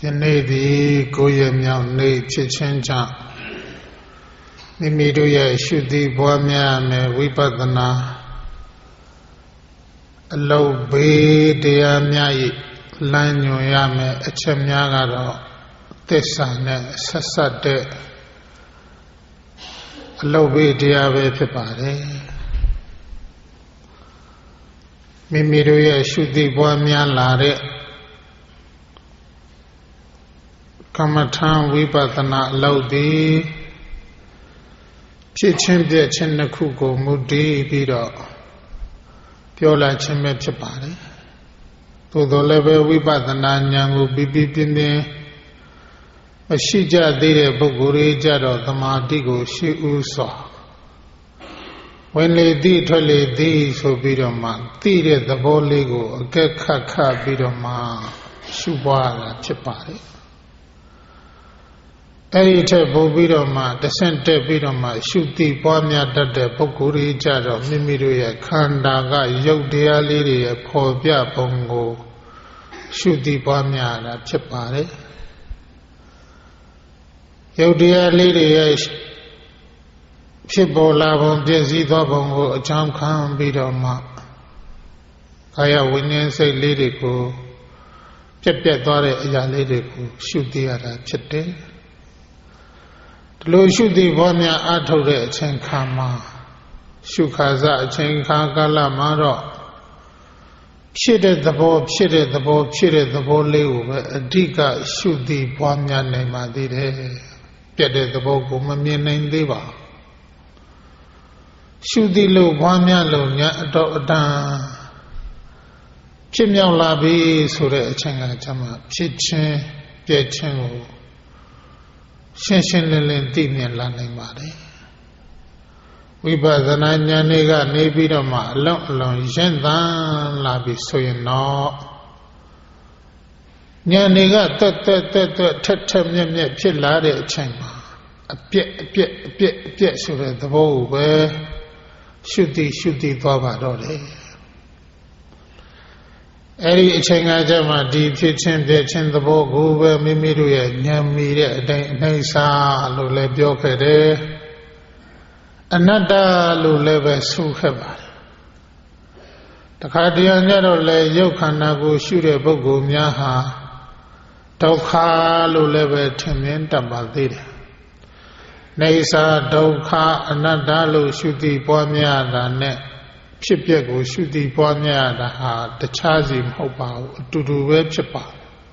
ယနေ့သည်ကိုယ့်ရဲ့မြောက်နေ့ဖြစ်ခြင်းကြောင့်မိမိတို့ရဲ့ရှုသိပွားများမယ်ဝိပဿနာအလုပ်ဘေးတရားများ၏လမ်းညွှန်ရမယ်အချက်များကတော့သစ္စာနဲ့ဆက်ဆက်တဲ့အလုပ်ဘေးတရားပဲဖြစ်ပါတယ်မိမိတို့ရဲ့ရှုသိပွားများလာတဲ့ကမ္မထာဝိပဿနာအလုပ်သည်ဖြစ်ချင်းပြည့်ချင်းတစ်ခုကိုမူတည်ပြီးတော့ပြောလာခြင်းပဲဖြစ်ပါတယ်သို့တော်လည်းပဲဝိပဿနာဉာဏ်ကိုပြပြပြင်းပြင်းမရှိကြသေးတဲ့ပုဂ္ဂိုလ်တွေကြတော့သမာဓိကိုရှေ့ဦးစွာဝင်လေသည်ထွက်လေသည်ဆိုပြီးတော့မှသိတဲ့သဘောလေးကိုအကဲခတ်ခတ်ပြီးတော့မှရှုပွားတာဖြစ်ပါတယ်အဲ့ဒီထက်ပိုပြီးတော့မှတဆင့်တက်ပြီးတော့မှရှုသိပွားများတတ်တဲ့ပုဂ္ဂိုလ်တွေကြတော့မိမိတို့ရဲ့ခန္ဓာကရုပ်တရားလေးတွေရဲ့ဖော်ပြပုံကိုရှုသိပွားများတာဖြစ်ပါတယ်ရုပ်တရားလေးတွေရဲ့ဖြစ်ပေါ်လာပုံပြည့်စည်သောပုံကိုအကြောင်းခံပြီးတော့မှကာယဝိညာဉ်စိတ်လေးတွေကိုပြက်ပြက်သွားတဲ့အရာလေးတွေကိုရှုသိရတာဖြစ်တယ်ဒီလိုရှုသိပေါ်များအားထုတ်တဲ့အချိန်ခါမှာရှုခါစအချိန်ခါကာလမှာတော့ဖြစ်တဲ့သဘောဖြစ်တဲ့သဘောဖြစ်တဲ့သဘောလေးကိုပဲအဓိကရှုသိပွားများနိုင်ပါသေးတယ်ပြတ်တဲ့သဘောကိုမမြင်နိုင်သေးပါရှုသိလို့ပွားများလို့ညာအတော့အတန်ဖြစ်မြောက်လာပြီဆိုတဲ့အချိန်ကကျမှဖြစ်ချင်းပြည့်ချင်းကိုရှင်းရှင်းလင်းလင်းသိမြင်လာနိုင်ပါတယ်ဝိပဿနာဉာဏ်တွေကနေပြီးတော့မှအလုံးအလုံးရင့်သန်လာပြီဆိုရင်တော့ဉာဏ်တွေကတက်ထက်မြက်မြက်ဖြစ်လာတဲ့အချိန်မှာအပြက်ဆိုတဲ့သဘောကိုပဲရှုသိသွားပါတော့တယ်အဲ့ဒီအချိန်ကကျမှဒီဖြစ်ချင်းပြည့်ချင်းသဘောကိုပဲမိမိတို့ရဲ့ဉာဏ်မီတဲ့အတိုင်းအနှိမ့်စာလို့လည်းပြောခဲ့တယ်အနတ္တလို့လည်းပဲဆိုခဲ့ပါတယ်တခါတည်းကျတော့လေရုပ်ခန္ဓာကိုရှုတဲ့ပုဂ္ဂိုလ်များဟာဒုက္ခလို့လည်းပဲထင်မြင်တတ်ပါသေးတယ်နေစာဒုက္ခအနတ္တလို့ရှုသိပွားများတာနဲ့ဖြစ်ပျက်ကိုရှုသိပွားများတာဟာတခြားစီမဟုတ်ပါဘူးအတူတူပဲဖြစ်ပါ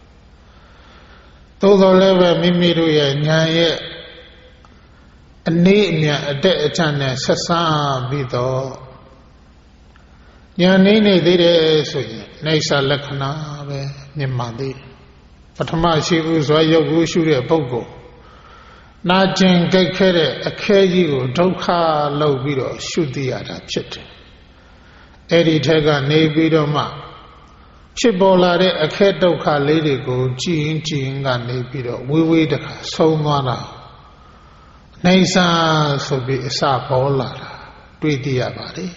သို့တော်လည်းပဲမိမိတို့ရဲ့ဉာဏ်ရဲ့အနည်းအမြန်အတက်အချမ်းနဲ့ဆက်ဆံပြီးတော့ဉာဏ်နေသေးတယ်ဆိုရင်နေစာလက္ခဏာပဲမြင်ပါသေးပထမရှိဘူးဆိုရုပ်ကိုရှုတဲ့ပုဂ္ဂိုလ်နာကျင်ကြိတ်ခဲတဲ့အခဲကြီးကိုဒုက္ခလောက်ပြီးတော့ရှုသိရတာဖြစ်တယ်အဲ့ဒီထက်ကနေပြီးတော့မှဖြစ်ပေါ်လာတဲ့အခဲဒုက္ခလေးတွေကိုကြည်ရင်ကနေပြီးတော့ဝေးတခါဆုံးသွားတာနေစာဆိုပြီးအစပေါ်လာတာတွေ့သိရပါတယ်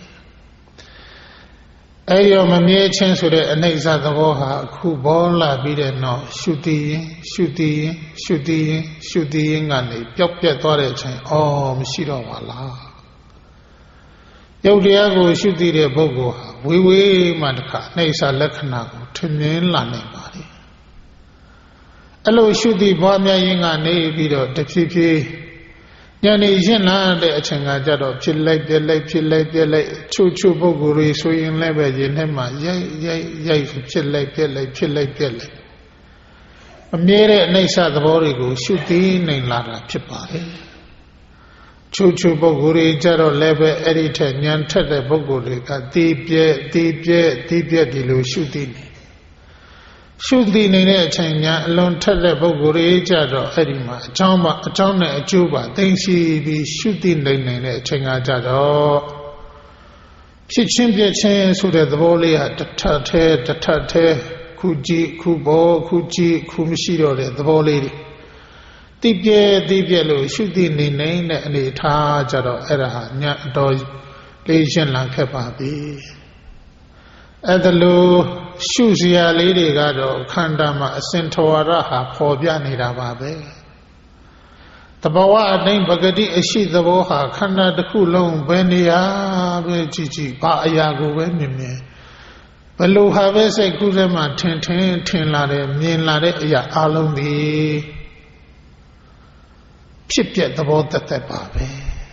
အဲ့ရောမမြဲချင်းဆိုတဲ့အနိစ္စသဘောဟာအခုပေါ်လာပြီးတဲ့နောက်ရှုသိရင်ကနေပျောက်ပြတ်သွားတဲ့အချိန်မရှိတော့ပါလားရုပ်တရားကိုရှုသိတဲ့ပုဂ္ဂိုလ်ဟာဝေးမှတခါအိဋ္ဌလက္ခဏာကိုထင်မြင်လာနိုင်ပါလေအဲ့လိုရှုသိပွားများရင်ကနေပြီးတော့တဖြည်းဖြည်းဉာဏ်နဲ့ရှင်းလာတဲ့အချိန်ကကြတော့ဖြစ်လိုက်ပြက်လိုက်ချို့ပုဂ္ဂိုလ်တွေဆိုရင်လည်းပဲရင်ထဲမှာရိုက်ဖြစ်လိုက်ပြက်လိုက်အမြဲတဲ့အိဋ္ဌသဘောတွေကိုရှုသိနိုင်လာတာဖြစ်ပါတယ်ချို့ပုဂ္ဂိုလ်တွေကြတော့လည်းပဲအဲ့ဒီထက်ဉာဏ်ထက်တဲ့ပုဂ္ဂိုလ်တွေကတီးပြက်ဒီလိုရှုသိနေတဲ့အချိန်ဉာဏ်အလွန်ထက်တဲ့ပုဂ္ဂိုလ်တွေကြတော့အဲ့ဒီမှာအကြောင်းနဲ့အကျိုးပါသိရှိပြီးရှုသိနိုင်တဲ့အချိန်ကကြတော့ဖြစ်ချင်းပြည့်ချင်းဆိုတဲ့သဘောလေးဟာတထက်သေးခုကြည့်ခုပေါ်ခုကြည့်ခုမရှိတော့တဲ့သဘောလေးတွေတိပြဲလို့ရှုသိနေနိုင်တဲ့အနေထားကြတော့အဲ့ဒါဟာညအတော်လေးရှင်းလာခဲ့ပါပြီအဲ့ဒါလို့ရှုစရာလေးတွေကတော့ခန္ဓာမှာအစဉ်ထွာရဟာပေါ်ပြနေတာပါပဲတဘဝအတိုင်းပဂတိအရှိသဘောဟာခန္ဓာတစ်ခုလုံးဘယ်နေရာပဲကြည့်ကြည့်ဘာအရာကိုပဲမြင်မြင်ဘလို့ဟာပဲစိတ်ကူးထဲမှာထင်လာတယ်မြင်လာတဲ့အရာအလုံးဒီဖြစ်ပြသဘောတသက်ပါပဲ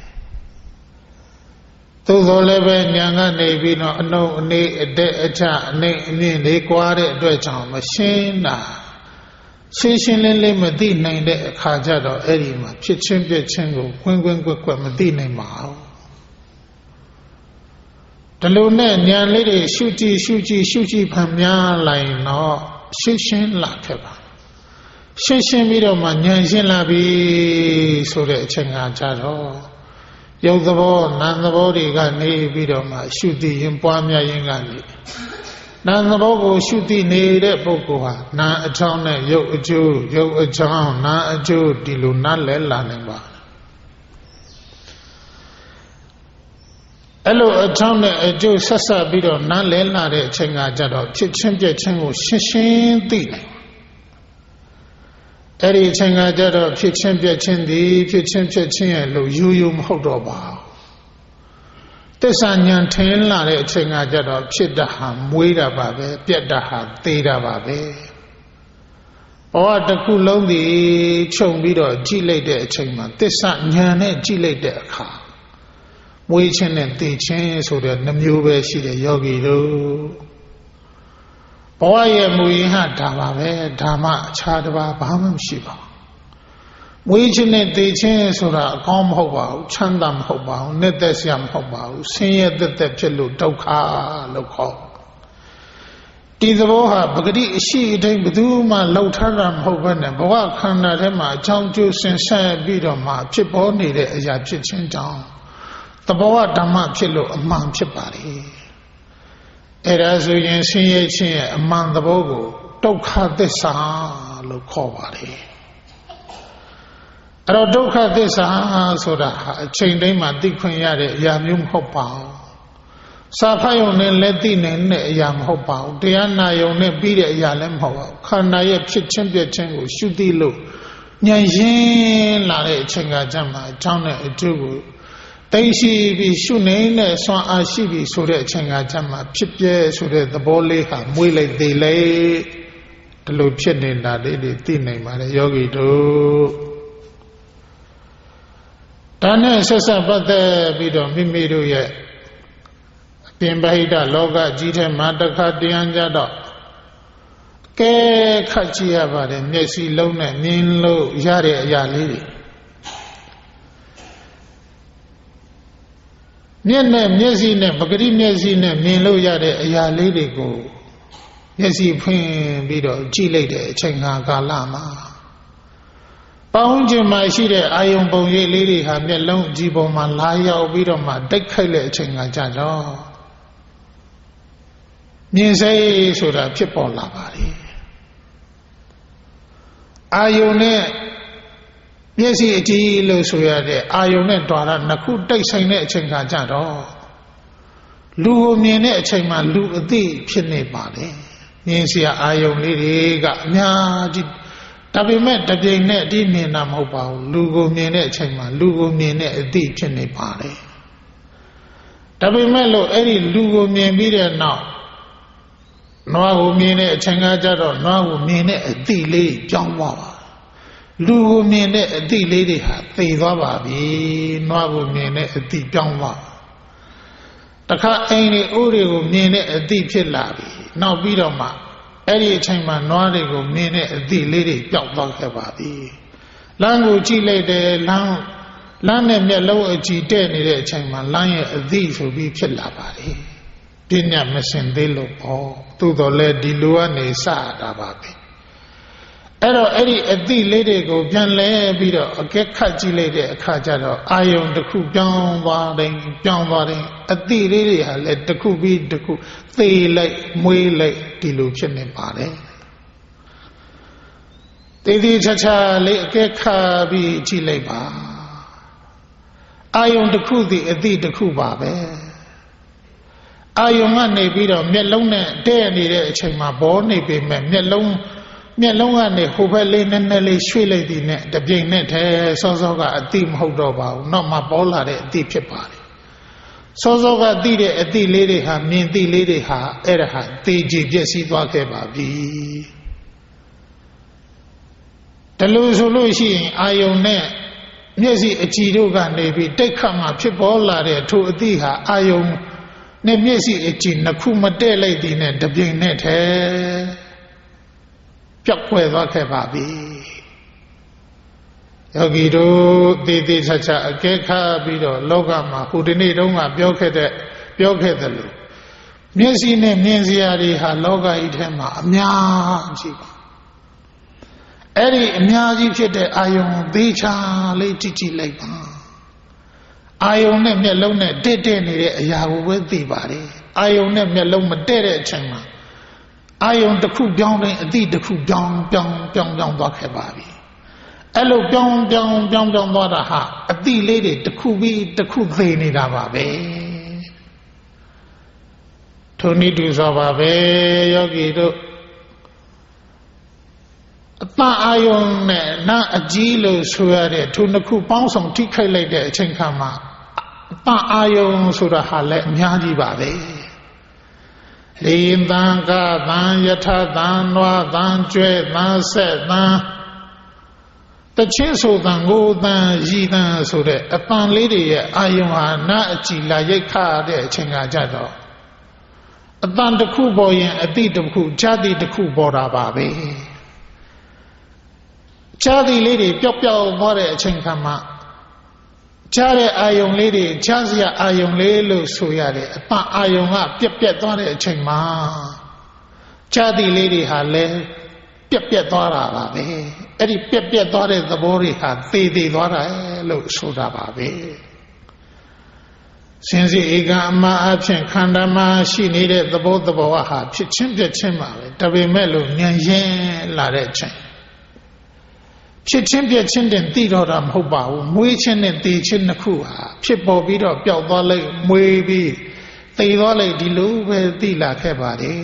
သို့သောလည်းပဲဉာဏ်ကနေပြီးတော့အနုအနေအတဲ့အချအနေအမြင့်လေးကွာတဲ့အတွက်ကြောင့်မရှင်းတာရှင်းလင်းမသိနိုင်တဲ့အခါကျတော့အဲ့ဒီမှာဖြစ်ချင်းပြချင်းကိုကွင်းကွက်မသိနိုင်ပါဘူးဒီလိုနဲ့ဉာဏ်လေးတွေရှုကြည့်ဖန်များလိုက်တော့ရှင်းလာခဲ့ပါရှင်းပြီးတော့မှဉာဏ်ရှင်းလာပြီဆိုတဲ့အချိန်ကကြတော့ရုပ်သဘောနာမ်သဘောတွေကနေပြီးတော့မှရှုသိရင်ပွားများရင်ကနေနာမ်သဘောကိုရှုသိနေတဲ့ပုဂ္ဂိုလ်ဟာနာမ်အကြောင်းနဲ့ရုပ်အကျိုးရုပ်အကြောင်းနာမ်အကျိုးဒီလိုနားလည်လာနိုင်ပါအဲ့လိုအကြောင်းနဲ့အကျိုးဆက်ဆက်ပြီးတော့နားလည်လာတဲ့အချိန်ကကြတော့ဖြစ်ချင်းပြချင်းကိုရှင်းသိနိုင်အဲ့ဒီအချိန်ကကြတော့ဖြစ်ချင်းပြချင်းသည်ဖြစ်ချင်းရဲ့လို့ယူမဟုတ်တော့ပါဘူးသစ္စာဉာဏ်ထင်လာတဲ့အချိန်ကကြတော့ဖြစ်တာဟာမွေးတာပါပဲပြက်တာဟာသေတာပါပဲဘဝတစ်ခုလုံးဒီခြုံပြီးတော့ကြည့်လိုက်တဲ့အချိန်မှာသစ္စာဉာဏ်နဲ့ကြည့်လိုက်တဲ့အခါမွေးခြင်းနဲ့သေခြင်းဆိုတဲ့နှမျိုးပဲရှိတဲ့ယောဂီတို့ဘဝရဲ့မူရင်းဟာဒါပါပဲဓမ္မအခြားတစ်ပါးဘာမှမရှိပါဘူးမွေးခြင်းနဲ့သေခြင်းဆိုတာအကောင်းမဟုတ်ပါဘူးချမ်းသာမဟုတ်ပါဘူးနှစ်သက်စရာမဟုတ်ပါဘူးဆင်းရဲသက်ဖြစ်လို့ဒုက္ခလို့ခေါ်ဒီသဘောဟာပဂတိအရှိအတိုင်းဘယ်သူမှလှုပ်ထားတာမဟုတ်ဘဲနဲ့ဘဝခန္ဓာထဲမှာအကြောင်းကျိုးဆင်ဆက်ပြီးတော့မှဖြစ်ပေါ်နေတဲ့အရာဖြစ်ခြင်းကြောင့်သဘောဓမ္မဖြစ်လို့အမှန်ဖြစ်ပါလေအဲ့ဒါဆိုရင်ဆင်းရဲခြင်းရဲ့အမှန်သဘောကိုဒုက္ခသစ္စာလို့ခေါ်ပါတယ်အဲ့တော့ဒုက္ခသစ္စာဆိုတာဟာအချိန်တိုင်းမှာသိခွင့်ရတဲ့အရာမျိုးမဟုတ်ပါဘူးစာဖတ်ရုံနဲ့လက်သိနိုင်တဲ့အရာမဟုတ်ပါဘူးတရားနာရုံနဲ့ပြီးတဲ့အရာလည်းမဟုတ်ပါဘူးခန္ဓာရဲ့ဖြစ်ချင်းပြချင်းကိုရှုသိလို့ဉာဏ်ရင်းလာတဲ့အချိန်ကကြမှာအကြောင်းနဲ့အကျိုးကိုသိရှိပြီးရှုနေတဲ့ဆွမ်းအားရှိပြီးဆိုတဲ့အချိန်ကကြမှာဖြစ်ပြဲဆိုတဲ့သဘောလေးဟာမွေးလိုက်သေးလေဒီလိုဖြစ်နေတာလေးတွေသိနိုင်ပါတယ်ယောဂီတို့ဒါနဲ့ဆက်ဆက်ပတ်သက်ပြီးတော့မိမိတို့ရဲ့အပြင်ဗဟိတလောကကြီးထဲမှာတစ်ခါတည်းရန်ကြတော့ကဲခတ်ကြည့်ရပါတယ်မျက်စိလုံးနဲ့မြင်လို့ရတဲ့အရာလေးတွေမျက်စိနဲ့ပဂတိမျက်စိနဲ့မြင်လို့ရတဲ့အရာလေးတွေကိုမျက်စိဖွင့်ပြီးတော့ကြည့်လိုက်တဲ့အချိန်ကာလမှာပေါင်းကျင်မှရှိတဲ့အာယုံပုံရိပ်လေးတွေဟာမျက်လုံးကြည့်ပေါ်မှာလာရောက်ပြီးတော့မှတိုက်ခိုက်တဲ့အချိန်ကကြတော့မြင်စိတ်ဆိုတာဖြစ်ပေါ်လာပါလေအာယုံနဲ့မျက်စိအကြည့်လို့ဆိုရတဲ့အာယုံနဲ့တွာရနှစ်ခုတိုက်ဆိုင်တဲ့အချိန်ကကြတော့လူကိုမြင်တဲ့အချိန်မှာလူအသိဖြစ်နေပါလေမြင်စရာအာယုံလေးတွေကအများကြီးဒါပေမဲ့တပြိမ်နဲ့အတိမြင်တာမဟုတ်ပါဘူးလူကိုမြင်တဲ့အချိန်မှာလူကိုမြင်တဲ့အသိဖြစ်နေပါလေဒါပေမဲ့လို့အဲ့ဒီလူကိုမြင်ပြီးတဲ့နောက်နွားကိုမြင်တဲ့အချိန်ကကြတော့နွားကိုမြင်တဲ့အသိလေးကြောင်းသွားပါလူကိုမြင်တဲ့အသိလေးတွေဟာသိသွားပါပြီနွားကိုမြင်တဲ့အသိပြောင်းသွားတခါအိမ်တွေအိုးတွေကိုမြင်တဲ့အသိဖြစ်လာပြီနောက်ပြီးတော့မှအဲ့ဒီအချိန်မှာနွားတွေကိုမြင်တဲ့အသိလေးတွေပျောက်သွားခဲ့ပါပြီလမ်းကိုကြည့်လိုက်တယ်လမ်းနဲ့မျက်လုံးအကြည့်တဲ့နေတဲ့အချိန်မှာလမ်းရဲ့အသိဆိုပြီးဖြစ်လာပါလေပညာမစင်သေးလို့ပေါ့သို့တော်လည်းဒီလိုကနေစတာပါပဲအဲ့တော့အဲ့ဒီအသိလေးတွေကိုပြန်လဲပြီးတော့အကဲခတ်ကြည့်လိုက်တဲ့အခါကျတော့အာယုံတစ်ခုပြောင်းသွားတယ်အသိလေးတွေဟာလည်းတစ်ခုပြီးတစ်ခုသေလိုက်မွေးလိုက်ဒီလိုဖြစ်နေပါတယ်သေးချာလေးအကဲခတ်ပြီးကြည့်လိုက်ပါအာယုံတစ်ခုသည်အသိတစ်ခုပါပဲအာယုံကနေပြီးတော့မျက်လုံးနဲ့တဲ့နေတဲ့အချိန်မှာဘောနေပေမဲ့မျက်လုံးကနေဟိုဘက်လေးနည်းနည်းလေးရွှေ့လိုက်သည်နဲ့တပြိမ်နဲ့တည်းစောစောကအတိမဟုတ်တော့ပါဘူးနောက်မှပေါ်လာတဲ့အတိဖြစ်ပါတယ်စောစောကသိတဲ့အတိလေးတွေဟာမြင်သိလေးတွေဟာအဲ့ဒါဟာသေကြည်ပြည့်စည်သွားခဲ့ပါပြီတလူဆိုလို့ရှိရင်အာယုံနဲ့မျက်စိအကြည်တို့ကနေပြီးတိတ်ခတ်မှဖြစ်ပေါ်လာတဲ့ထိုအတိဟာအာယုံနဲ့မျက်စိအကြည်နှစ်ခုမတည့်လိုက်သည်နဲ့တပြိမ်နဲ့တည်းပျောက်ကွယ်သွားခဲ့ပါပြီယောဂီတို့တည်တည်ချာချာအကဲခါပြီးတော့လောကမှာဟိုဒီနေ့တုန်းကပြောခဲ့တယ်လို့မျက်စိနဲ့မြင်စရာတွေဟာလောကကြီးထဲမှာအများကြီးပါအဲ့ဒီအများကြီးဖြစ်တဲ့အာယုံသေးချာလေးကြည့်လိုက်ပါအာယုံနဲ့မျက်လုံးနဲ့တဲ့နေတဲ့အရာကိုပဲသိပါတယ်အာယုံနဲ့မျက်လုံးမတဲ့တဲ့အချိန်မှာအာယုံတစ်ခုပြောင်းတဲ့အသည့်တစ်ခုပြောင်းသွားခဲ့ပါပြီအဲ့လိုပြောင်းသွားတာဟာအသည့်လေးတွေတစ်ခုပြီးတစ်ခုသေနေတာပါပဲထိုနည်းတူစွာပါပဲယောဂီတို့အတန်အာယုံနဲ့နာအကြီးလို့ဆိုရတဲ့ထိုနှစ်ခုပေါင်းဆောင်ထိခိုက်လိုက်တဲ့အချိန်ခါမှာအတန်အာယုံဆိုတာဟာလည်းအများကြီးပါပဲလေရင်တန်ကတန်ယထတန်နွားတန်ကျွဲတန်ဆက်တန်တချင်းဆိုတန်ကိုတန်ရည်တန်ဆိုတဲ့အတန်လေးတွေရဲ့အာယုံဟာနာအကြည်လာရိတ်ခတဲ့အချိန်ကကြတော့အတန်တစ်ခုပေါ်ရင်အတိတစ်ခုဈာတိတစ်ခုပေါ်တာပါပဲဈာတိလေးတွေပျောက်သွားတဲ့အချိန်ခါမှာဈာတဲ့အာယုံလေးတွေဈာစရာအာယုံလေးလို့ဆိုရတယ်အပအာယုံကပြက်သွားတဲ့အချိန်မှာဈာတိလေးတွေဟာလည်းပြက်သွားတာပါပဲအဲ့ဒီပြက်သွားတဲ့သဘောတွေဟာသေသွားတာလို့ဆိုတာပါပဲစင်စစ်ဧကအမှားအဖြစ်ခန္ဓာမှာရှိနေတဲ့သဘောဟာဖြစ်ချင်းပြက်ချင်းပါပဲဒါပေမဲ့လို့ဉာဏ်ရင်းလာတဲ့အချိန်ဖြစ်ချင်းပြက်ချင်းတင်သိတော့တာမဟုတ်ပါဘူးမွေးချင်းနဲ့သေချင်းနှစ်ခုဟာဖြစ်ပေါ်ပြီးတော့ပျောက်သွားလိုက်မွေးပြီးသေသွားလိုက်ဒီလိုပဲသိလာခဲ့ပါတယ်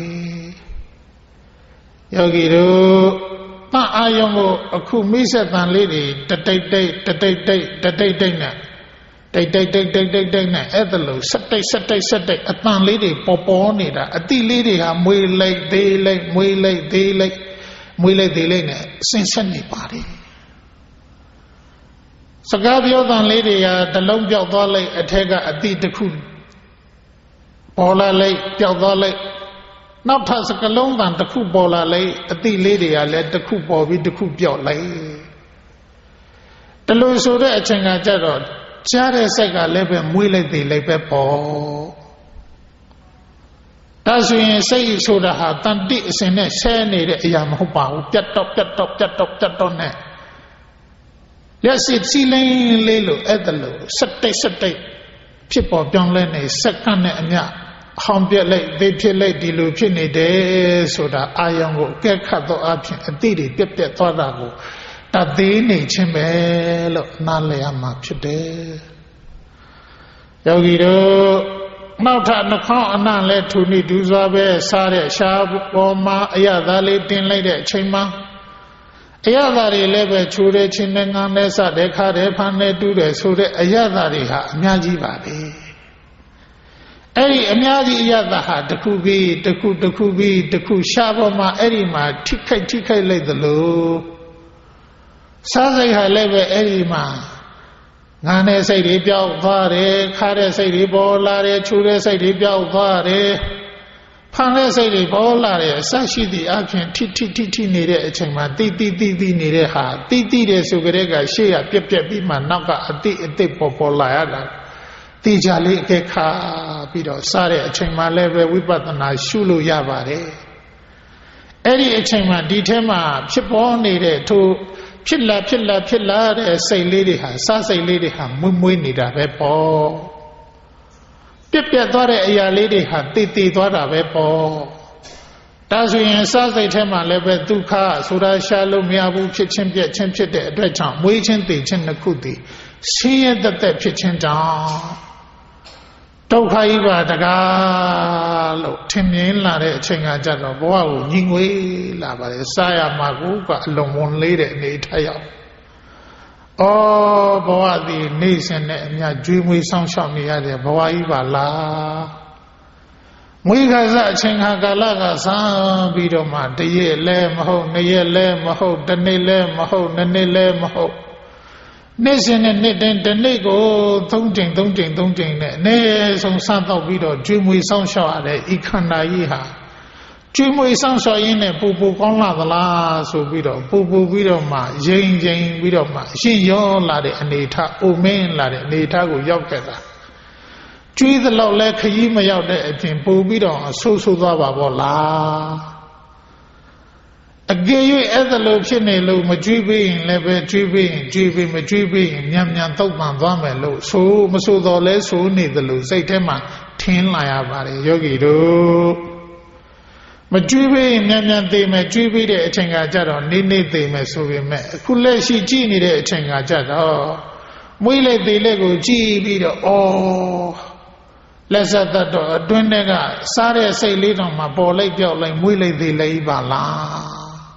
ယောဂီတို့တန်အာယုံကိုအခုမိစ္ဆတန်လေးတွေတတိတ်နဲ့တိတ်နဲ့အဲ့ဒါလို့စက်တိတ်အတန်လေးတွေပေါ်နေတာအတိလေးတွေဟာမွေးလိုက်သေးလိုက်နဲ့ဆင်းဆက်နေပါတယ်စကားပြောတန်လေးတွေဟာတလုံးပြောက်သွားလိုက်အထက်ကအတိတစ်ခုပေါ်လာလိုက်ပြောက်သွားလိုက်နောက်ထပ်စကလုံးတန်တစ်ခုပေါ်လာလိုက်အတိလေးတွေကလည်းတစ်ခုပေါ်ပြီးတစ်ခုပြောက်လိုက်တလို့ဆိုတဲ့အချိန်ကကြတော့ကြားတဲ့စိတ်ကလည်းပဲမွေးလိုက်သေးလိုက်ပဲပေါ့ဒါဆိုရင်စိတ်ဆိုတာဟာတန်တိအစဉ်နဲ့ဆဲနေတဲ့အရာမဟုတ်ပါဘူးပြတ်တော့နဲ့လက်စစ်စီလင်းလေးလို့အဲ့ဒါလို့စက်တိတ်ဖြစ်ပေါ်ပြောင်းလဲနေစက္ကန့်နဲ့အမျှဟောင်းပြက်လိုက်သေဖြစ်လိုက်ဒီလိုဖြစ်နေတယ်ဆိုတာအာယုံကိုအကဲခတ်သောအဖြစ်အတိတွေပြက်သွားတာကိုတသေးနေခြင်းပဲလို့နားလည်ရမှာဖြစ်တယ်ယောဂီတို့နောက်ထပ်နှာခေါင်းအနံ့လဲထူနေဒူးစွာပဲစားတဲ့ရှားပေါ်မှာအရသာလေးတင်လိုက်တဲ့အချိန်မှာအရသာတွေလည်းပဲချိုးတဲ့ချင်းနဲ့ငန်းနဲ့စတဲ့ခါတဲ့ဖန်နဲ့တူးတယ်ဆိုတဲ့အရသာတွေဟာအများကြီးပါပဲအဲ့ဒီအများကြီးအရသာဟာတစ်ခုပြီးတစ်ခုရှားပေါ်မှာအဲ့ဒီမှာထိခိုက်လိုက်သလိုစားစိတ်ဟာလည်းပဲအဲ့ဒီမှာငါနဲ့စိတ်တွေပြောက်သွားတယ်ခါတဲ့စိတ်တွေပေါ်လာတယ်ချိုးတဲ့စိတ်တွေပြောက်သွားတယ်ဖန်တဲ့စိတ်တွေပေါ်လာတယ်အစရှိသည့်အဖြစ်ထိနေတဲ့အချိန်မှာတိနေတဲ့ဟာတိတယ်ဆိုကြတဲ့ကရှေ့ရပြက်ပြီးမှနောက်ကအတိပေါ်လာရတာတိကြလေးအကဲခါပြီးတော့စားတဲ့အချိန်မှာလည်းပဲဝိပဿနာရှုလို့ရပါတယ်အဲ့ဒီအချိန်မှာဒီထဲမှာဖြစ်ပေါ်နေတဲ့ထိုဖြစ်လာတဲ့စိတ်လေးတွေဟာစားစိတ်လေးတွေဟာမွေးနေတာပဲပေါ့ပြက်သွားတဲ့အရာလေးတွေဟာတည်သွားတာပဲပေါ့ဒါဆိုရင်စားစိတ်ထဲမှာလည်းပဲဒုက္ခဆိုတာရှားလို့မရဘူးဖြစ်ချင်းပြက်ချင်းဖြစ်တဲ့အတွက်ကြောင့်မွေးချင်းတည်ချင်းနှစ်ခုတည်ဆင်းရဲသက်ဖြစ်ချင်းကြောင့်ဒုက္ခကြီးပါတကားလို့ထင်မြင်လာတဲ့အချိန်ကကြတော့ဘဝကိုညီငွေလာပါတယ်စားရမှာကိုကအလွန်ဝန်လေးတဲ့အနေထားရောက်ဘဝသည်နေစဉ်နဲ့အများကျွေးမွေးဆောင်ရှောက်နေရတဲ့ဘဝကြီးပါလားမွေးခါစအချိန်ခါကာလကစပြီးတော့မှတရက်လဲမဟုတ်နှစ်ရက်လဲမဟုတ်တစ်နေ့လဲမဟုတ်နှစ်နှစ်လဲမဟုတ်နေ့စဉ်နဲ့နေ့တိုင်းတစ်နေ့ကို3 ကြိမ်နဲ့အနည်းဆုံးစတော့ပြီးတော့ကျွေးမွေးဆောင်ရှောက်ရတဲ့ဤခန္ဓာကြီးဟာကျွေးမွေးဆောင်ရှောက်ရင်းနဲ့ပူကောင်းလာသလားဆိုပြီးတော့ပူပြီးတော့မှရင်ပြီးတော့မှအရှင်ရောလာတဲ့အနေထားအိုမင်းလာတဲ့အနေထားကိုရောက်ခဲ့တာကျွေးသလောက်လဲခရီးမရောက်တဲ့အပြင်ပူပြီးတော့ဆိုးသွားပါပေါ့လားအကယ်၍အဲ့ဒါလို့ဖြစ်နေလို့မကြွေးပေးရင်လည်းပဲကြွေးပေးရင်ကြွေးပေးမကြွေးပေးရင်မြန်သုတ်ပန်သွားမယ်လို့မဆိုတော့လဲဆိုနေသလိုစိတ်ထဲမှာထင်းလာရပါတယ်ယောဂီတို့မကြွေးပေးရင်မြန်သိမယ်ကြွေးပေးတဲ့အချိန်ကကြတော့နေသိမယ်ဆိုပေမဲ့အခုလက်ရှိကြည့်နေတဲ့အချိန်ကကြတော့မွေးလိုက်သေးလက်ကိုကြည့်ပြီးတော့လက်ဆက်တတ်တော့အတွင်းထဲကစားတဲ့စိတ်လေးတောင်မှပေါ်လိုက်ပြောက်လိုက်မွေးလိုက်သေးလေပါလား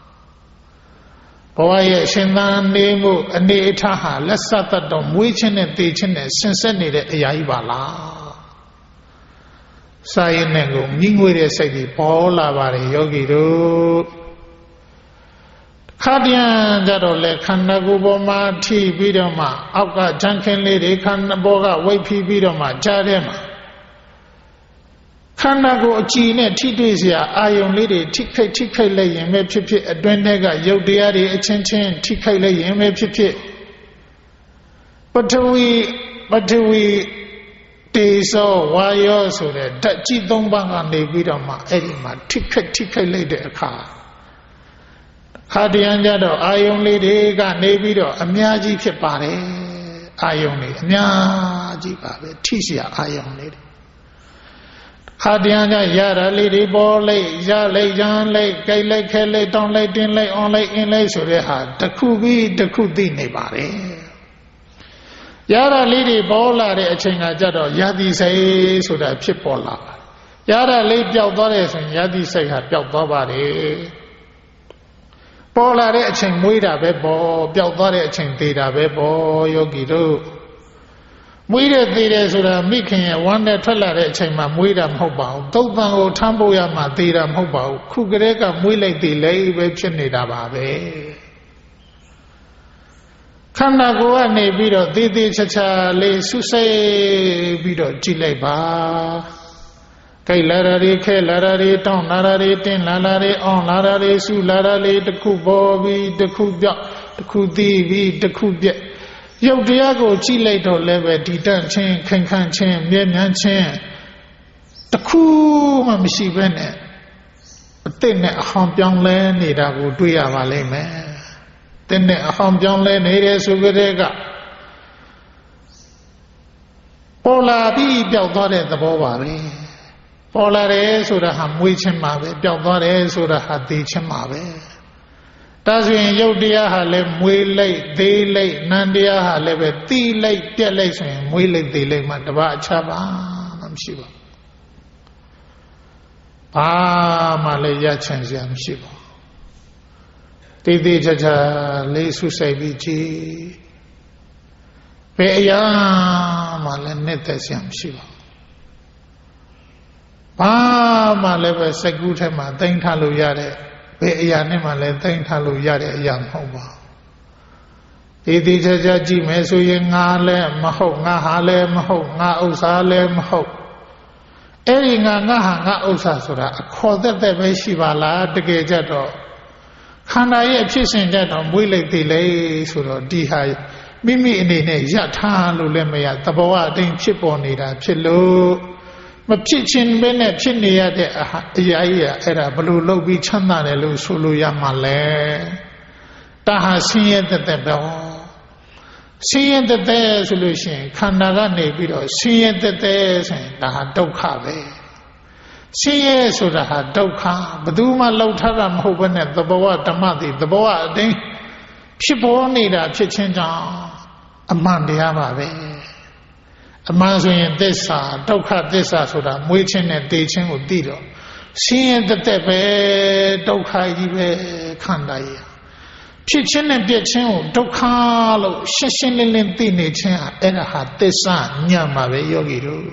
ဘဝရဲ့ရှင်သန်နေမှုအနေအထားဟာလက်ဆက်တတ်တော့မွေးခြင်းနဲ့သေခြင်းနဲ့ဆင်ဆက်နေတဲ့အရာကြီးပါလားစာရင်နဲ့ကိုမြင့်ငွေတဲ့စိတ်ကြီးပေါ်လာပါတယ်ယောဂီတို့ခါတျံကြတော့လေခန္ဓာကိုယ်ပေါ်မှာထိပြီးတော့မှအောက်ကဂျန်ခင်းလေးတွေခန္ဓာပေါ်ကဝိတ်ဖိပြီးတော့မှကြားထဲမှာခန္ဓာကိုယ်အကြည်နဲ့ထိတွေ့เสียအာယုံလေးတွေထိခိုက်လိုက်ရင်ပဲဖြစ်အတွင်းထဲကရုပ်တရားတွေအချင်းချင်းထိခိုက်လိုက်ရင်ပဲဖြစ်ပထဝီတေဇောဝါယောဆိုတဲ့ဓာတ်ကြီး၃ပါးကနေပြီးတော့မှအဲ့ဒီမှာထိခိုက်လိုက်တဲ့အခါခါတရားကြတော့အာယုံလေးတွေကနေပြီးတော့အများကြီးဖြစ်ပါတယ်အာယုံလေးအများကြီးပါပဲထိเสียအာယုံလေးခါတရားကြရတာလေးတွေပေါ်လိုက်ရလိုက်ရမ်းလိုက်ကြိုက်လိုက်ခဲလိုက်တောင်းလိုက်တင်းလိုက်អွန်လိုက်အင်းလိုက်ဆိုတဲ့ဟာတစ်ခုပြီးတစ်ခုသိနေပါတယ်ရတာလေးတွေပေါ်လာတဲ့အချိန်ကကြတော့ယတိစိတ်ဆိုတာဖြစ်ပေါ်လာပါတယ်ရတာလေးပျောက်သွားတယ်ဆိုရင်ယတိစိတ်ဟာပျောက်သွားပါတယ်ပေါ်လာတဲ့အချိန်မွေးတာပဲပေါ်ပျောက်သွားတဲ့အချိန်သေတာပဲပေါ်ယောဂီတို့မွေးတဲ့သေတယ်ဆိုတာမိခင်ရဲ့ဝမ်းနဲ့ထွက်လာတဲ့အချိန်မှာမွေးတာမဟုတ်ပါဘူးသုတ်တန်ကိုထမ်းဖို့ရမှသေတာမဟုတ်ပါဘူးခုကလေးကမွေးလိုက်သေးလေပဲဖြစ်နေတာပါပဲခန္ဓာကိုယ်ကနေပြီးတော့သေးချာလေးဆုစိတ်ပြီးတော့ကြည့်လိုက်ပါကြိုက်လာတာတွေခဲလာတာတွေတောင်းလာတာတွေတင်းလာတာတွေအောင်းလာတာတွေဆုလာတာတွေတစ်ခုပေါ်ပြီးတစ်ခုပြောက်တစ်ခုသိပြီးတစ်ခုပြက်ရုပ်တရားကိုကြည့်လိုက်တော့လည်းပဲဒီတန့်ချင်းခိုင်ခန့်ချင်းမြဲမြန်းချင်းတစ်ခုမှမရှိဘဲနဲ့အစ်စ်နဲ့အဟောင်ပြောင်းလဲနေတာကိုတွေ့ရပါလိမ့်မယ်တဲ့နဲ့အဟောင်ပြောင်းလဲနေတယ်ဆိုကြတဲ့ကပေါ်လာပြီးပျောက်သွားတဲ့သဘောပါပဲပေါ်လာတယ်ဆိုတာဟာမွေးခြင်းပါပဲပျောက်သွားတယ်ဆိုတာဟာသေခြင်းပါပဲဒါဆိုရင်ရုပ်တရားဟာလည်းမွေးလိုက်သေးလိုက်နံတရားဟာလည်းပဲတီးလိုက်ပြက်လိုက်ဆိုရင်မွေးလိုက်သေးလိုက်မှတပါအခြားပါမရှိပါဘူးဘာမှလည်းရချင်စရာမရှိပါဘူးတေးချာလေးဆုစိတ်ပြီးကြည်ဘယ်အရာမှလည်းနဲ့သက်စရာမရှိပါဘူးဘာမှလည်းပဲစိတ်ကူးထဲမှာသိမ့်ထားလို့ရတဲ့ဘယ်အရာနဲ့မှလည်းသိမ့်ထားလို့ရတဲ့အရာမဟုတ်ပါဘူးတေးချာကြည့်မယ်ဆိုရင်ငါလည်းမဟုတ်ငါဟာလည်းမဟုတ်ငါဥစ္စာလည်းမဟုတ်အဲ့ဒီငါဟာငါဥစ္စာဆိုတာအခေါ်သက်ပဲရှိပါလားတကယ်ကြတော့ခန္ဓာရဲ့ဖြစ်စဉ်ကြတော့မွေးလိုက်သေးလေဆိုတော့ဒီဟာမိမိအနေနဲ့ရထားလို့လည်းမရသဘောအတိုင်းဖြစ်ပေါ်နေတာဖြစ်လို့မဖြစ်ခြင်းပဲနဲ့ဖြစ်နေရတဲ့အရာကြီးအဲ့ဒါဘလို့လုပ်ပြီးချမ်းသာတယ်လို့ဆိုလို့ရမှာလဲတာဟာဆင်းရဲတဲ့ပဲဆင်းရဲတဲ့ဆိုလို့ရှိရင်ခန္ဓာကနေပြီးတော့ဆင်းရဲတဲ့ဆိုရင်ဒါဟာဒုက္ခပဲဆင်းရဲဆိုတာဟာဒုက္ခဘယ်သူမှလောက်ထားတာမဟုတ်ဘဲနဲ့သဘောဓမ္မတိသဘောအတိုင်းဖြစ်ပေါ်နေတာဖြစ်ချင်းကြောင့်အမှန်တရားပါပဲအမှန်ဆိုရင်သစ္စာဒုက္ခသစ္စာဆိုတာမွေးခြင်းနဲ့တေခြင်းကိုသိတော့ဆင်းရဲတဲ့ပဲဒုက္ခကြီးပဲခန္ဓာကြီးဖြစ်ခြင်းနဲ့ပြည့်ခြင်းကိုဒုက္ခလို့ရှင်းရှင်းလင်းလင်းသိနေခြင်းအဲ့ဒါဟာသစ္စာဉာဏ်ပါပဲယောဂီတို့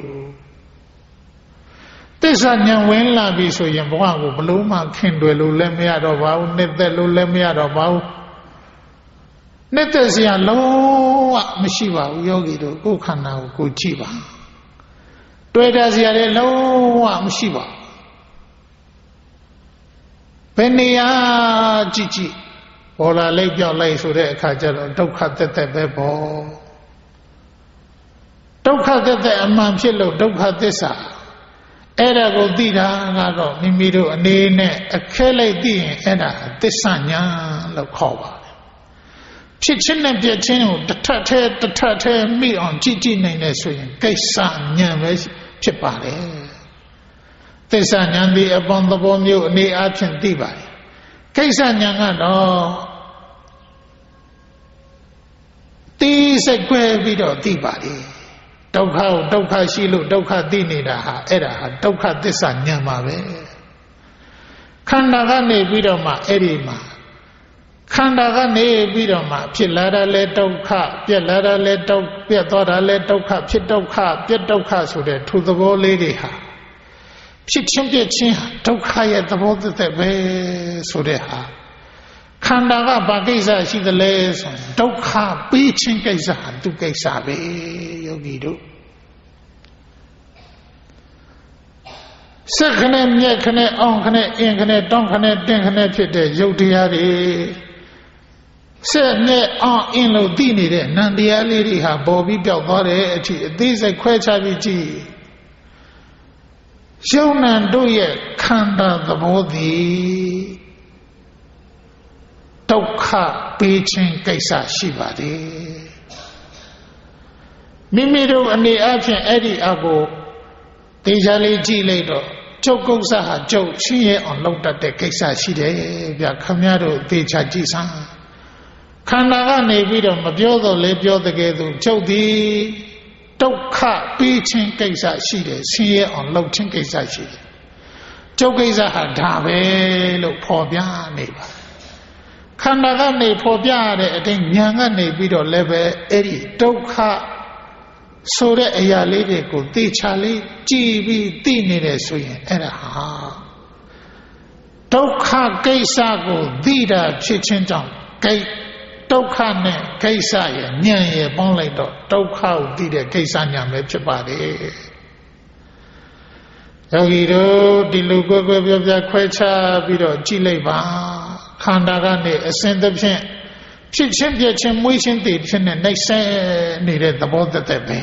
သစ္စာဉာဏ်ဝင်လာပြီဆိုရင်ဘဝကိုဘလို့မှခင်တွယ်လို့လည်းမရတော့ပါဘူးနှစ်သက်လို့လည်းမရတော့ပါဘူးနှစ်သက်စရာလုံးဝမရှိပါဘူးယောဂီတို့ကိုယ်ခန္ဓာကိုကိုကြည့်ပါတွေ့တာစရာလည်းလုံးဝမရှိပါဘူးဘယ်နေရာကြည့်ကြည့်ပေါ်လာလိုက်ပြောက်လိုက်ဆိုတဲ့အခါကျတော့ဒုက္ခသက်သက်ပဲပေါ့ဒုက္ခသက်သက်အမှန်ဖြစ်လို့ဒုက္ခသစ္စာအဲ့ဒါကိုသိတာကတော့မိမိတို့အနေနဲ့အခဲလိုက်သိရင်အဲ့ဒါသစ္စာညာလို့ခေါ်ပါတယ်ဖြစ်ခြင်းနဲ့ပြည့်ခြင်းကိုတစ်ထပ်ထဲမိအောင်ကြည့်နိုင်တယ်ဆိုရင်ကိစ္စညာပဲဖြစ်ပါတယ်သစ္စာညာဒီအပေါင်းသဘောမျိုးအနေအချင်းသိပါတယ်ကိစ္စညာကတော့သိစိတ်ကွဲပြီးတော့သိပါတယ်ဒုက္ခကိုဒုက္ခရှိလို့ဒုက္ခသိနေတာဟာအဲ့ဒါဟာဒုက္ခသစ္စာဉာဏ်ပါပဲခန္ဓာကနေပြီးတော့မှအဲ့ဒီမှာခန္ဓာကနေပြီးတော့မှဖြစ်လာတာလဲဒုက္ခပြက်လာတာလဲပြက်သွားတာလဲဒုက္ခဖြစ်ဒုက္ခပြက်ဒုက္ခဆိုတဲ့ထိုသဘောလေးတွေဟာဖြစ်ချင်းပြက်ချင်းဟာဒုက္ခရဲ့သဘောသက်ပဲဆိုတဲ့ဟာခန္ဓာကဘာကိစ္စရှိသလဲဆိုဒုက္ခပြီးချင်းကိစ္စဟာသူကိစ္စပဲယောဂီတို့စက်ခနဲ့မြက်ခနဲ့အောင်ခနဲ့အင်ခနဲ့တောင်းခနဲ့တင်းခနဲ့ဖြစ်တဲ့ရုပ်တရားတွေစက်နဲ့အောင်အင်လို့သိနေတဲ့နံတရားလေးတွေဟာပေါ်ပြီးပြောက်သွားတဲ့အထိအသေးစိတ်ခွဲခြားပြီးကြည့်ယုံနံတို့ရဲ့ခန္ဓာသဘောသည်ဒုက္ခပေးခြင်းကိစ္စရှိပါတယ်မိမိတို့အနေအချင်းအဲ့ဒီအကိုတေချာလေးကြည့်လိုက်တော့ကျုပ်ကုက္ဆဟာကျုပ်ရှင်းရအောင်လုပ်တတ်တဲ့ကိစ္စရှိတယ်ဗျခမည်းတော်တေချာကြည့်စမ်းခန္ဓာကနေပြီးတော့မပြောတော့လေပြောတကယ်သူကျုပ်သည်ဒုက္ခပေးခြင်းကိစ္စရှိတယ်ဆင်းရဲအောင်လုပ်ခြင်းကိစ္စရှိတယ်ကျုပ်ကိစ္စဟာဒါပဲလို့ဖော်ပြနေပါခန္ဓာကနေဖော်ပြရတဲ့အတိုင်းဉာဏ်ကနေပြီးတော့လည်းပဲအဲ့ဒီဒုက္ခဆိုတဲ့အရာလေးတွေကိုသိချလေးကြည်ပြီးသိနေတယ်ဆိုရင်အဲ့ဒါဟာဒုက္ခကိစ္စကိုသိတာဖြစ်ခြင်းကြောင့်ဒုက္ခနဲ့ကိစ္စရဲ့ဉာဏ်ရဲ့ပေါင်းလိုက်တော့ဒုက္ခကိုသိတဲ့ကိစ္စဉာဏ်ပဲဖြစ်ပါတယ်ယောဂီတို့ဒီလိုကိုယ်ပြပြခွဲခြားပြီးတော့ကြည့်လိုက်ပါခန္ဓာကနေအစဉ်သဖြင့်ဖြစ်ချင်းပြချင်းမွေးချင်းတည်ဖြစ်နေနှိမ့်ဆက်နေတဲ့သဘောသက်ပဲ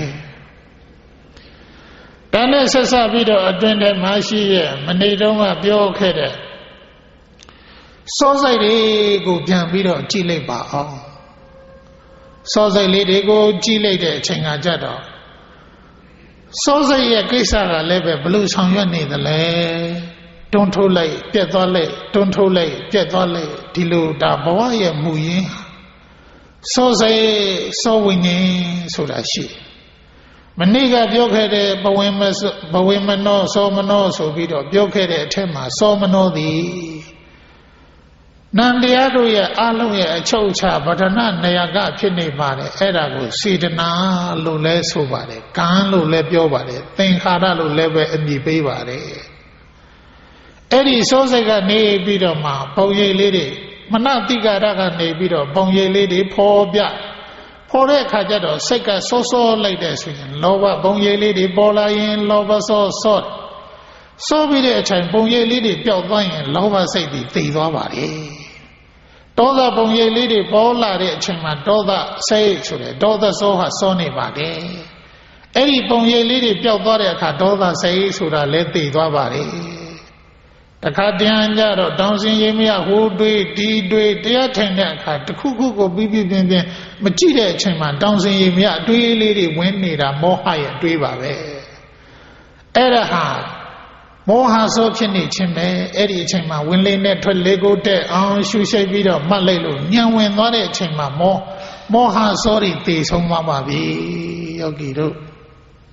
ဒါနဲ့ဆက်စပ်ပြီးတော့အတွင်းထဲမှာရှိရဲ့မနေတော့ကပြောခဲ့တဲ့စောစိတ်တွေကိုပြန်ပြီးတော့ကြည့်လိုက်ပါအောင်စောစိတ်လေးတွေကိုကြည့်လိုက်တဲ့အချိန်ကကြတော့စောစိတ်ရဲ့ကိစ္စကလည်းပဲဘလို့ဆောင်ရွက်နေသလဲတွန်းထိုးလိုက်ပြက်သွားလိုက်တွန်းထိုးလိုက်ပြက်သွားလိုက်ဒီလိုဒါဘဝရဲ့မူရင်းစောစိတ်စောဝိညာဉ်ဆိုတာရှိမနေ့ကပြောခဲ့တဲ့ဘဝေမနောစောမနောဆိုပြီးတော့ပြောခဲ့တဲ့အထက်မှာစောမနောသည်နန္တရားတို့ရဲ့အလုံးရဲ့အချုပ်အခြာဗဒနာနေရာကဖြစ်နေပါတယ်အဲ့ဒါကိုစေတနာလို့လဲဆိုပါတယ်ကံလို့လဲပြောပါတယ်သင်္ခါရလို့လဲပဲအမည်ပေးပါတယ်အဲ့ဒီစောစိတ်ကနေပြီးတော့မှပုံရိပ်လေးတွေမနတိကာရကနေပြီးတော့ပုံရိပ်လေးတွေဖော်တဲ့အခါကျတော့စိတ်ကစောလိုက်တဲ့ဆိုရင်လောဘပုံရိပ်လေးတွေပေါ်လာရင်လောဘစောပြီးတဲ့အချိန်ပုံရိပ်လေးတွေပျောက်သွားရင်လောဘစိတ်တွေသိသွားပါတယ်ဒေါသပုံရိပ်လေးတွေပေါ်လာတဲ့အချိန်မှာဒေါသစိတ်ဆိုတဲ့ဒေါသစောဟာစောနေပါတယ်အဲ့ဒီပုံရိပ်လေးတွေပျောက်သွားတဲ့အခါဒေါသစိတ်ဆိုတာလည်းသိသွားပါတယ်တခါတည်းကြတော့တောင်းစင်ရေးမရဟိုတွေးဒီတွေးတရားထိုင်တဲ့အခါတစ်ခုခုကိုပြီးပြင်းမကြည့်တဲ့အချိန်မှာတောင်းစင်ရေးမရအတွေးလေးတွေဝင်နေတာမောဟရဲ့အတွေးပါပဲအဲ့ဒါဟာမောဟဆိုဖြစ်နေခြင်းပဲအဲ့ဒီအချိန်မှာဝင်လေနဲ့ထွက်လေကိုတက်အောင်ရှုရှိပြီးတော့မှတ်လိုက်လို့ညံဝင်သွားတဲ့အချိန်မှာမောဟဆိုတွေတည်ဆုံးသွားပါပြီယောဂီတို့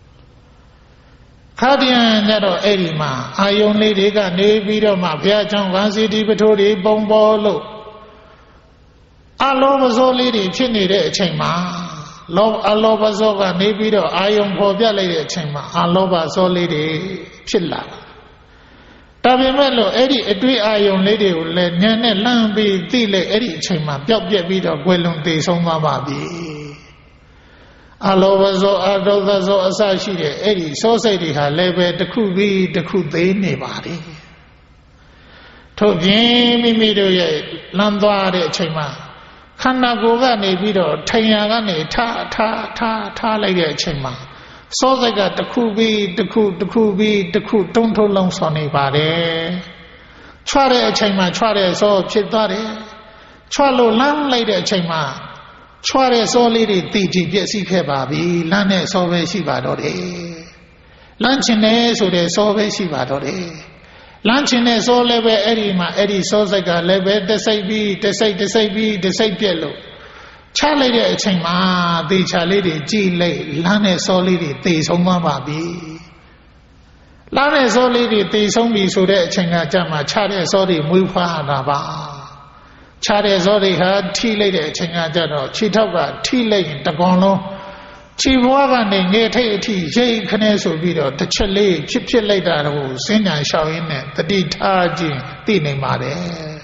ခါတည်းညတော့အဲ့ဒီမှာအာယုန်လေးတွေကနေပြီးတော့မှဘုရားကျောင်းကစီတီပထိုးတွေပုံပေါ်လို့အလောဘဇောလေးတွေဖြစ်နေတဲ့အချိန်မှာအလောဘဇောကနေပြီးတော့အာယုန်ပေါ်ပြလိုက်တဲ့အချိန်မှာအလောဘဇောလေးတွေဖြစ်လာဒါပေမဲ့လို့အဲ့ဒီအတွေ့အာယုန်လေးတွေကိုလည်းဉာဏ်နဲ့လှမ်းပြီးသိလိုက်အဲ့ဒီအချိန်မှာပျောက်ပြက်ပြီးတော့ကွယ်လွန်သေဆုံးသွားပါပြီအလောဘဇောအဒေါသဇောအစရှိတဲ့အဲ့ဒီစောစိတ်တွေဟာလည်းပဲတစ်ခုပြီးတစ်ခုသေးနေပါတယ်ထို့ပြင်မိမိတို့ရဲ့လမ်းသွားတဲ့အချိန်မှာခန္ဓာကိုယ်ကနေပြီးတော့ထိုင်ရာကနေထားလိုက်တဲ့အချိန်မှာစောစိတ်ကတစ်ခုပြီးတစ်ခုတွန်းထုတ်လုံးဆောင်နေပါတယ်ချွတ်တဲ့အချိန်မှာချွတ်တဲ့စောဖြစ်သွားတယ်ချွတ်လို့လမ်းလိုက်တဲ့အချိန်မှာချွတ်တဲ့စောလေးတွေတည်ကြည်ပြည့်စည်ခဲ့ပါပြီလမ်းနဲ့စောပဲရှိပါတော့တယ်လမ်းချင်တယ်ဆိုတဲ့စောပဲရှိပါတော့တယ်လမ်းချင်တဲ့စောလည်းပဲအဲ့ဒီမှာအဲ့ဒီစောစိတ်ကလည်းပဲတစိတ်ပြီးတစိတ်ပြက်လို့ချလိုက်တဲ့အချိန်မှာသေချာလေးတွေကြည်လိုက်လမ်းနဲ့စောလေးတွေသေဆုံးသွားပါပြီလမ်းနဲ့စောလေးတွေသေဆုံးပြီဆိုတဲ့အချိန်ကကြာမှချတဲ့စောတွေမွေးဖွားတာပါချတဲ့စောတွေဟာထိလိုက်တဲ့အချိန်ကကြာတော့ခြေထောက်ကထိလိုက်ရင်တကောင်လုံးခြေဘွားကနေငယ်ထိတ်အထိရိတ်ခနဲ့ဆိုပြီးတော့တစ်ချက်လေးဖြစ်လိုက်တာကိုစဉ္ညာလျှောက်ရင်းနဲ့တတိထားခြင်းသိနေပါတယ်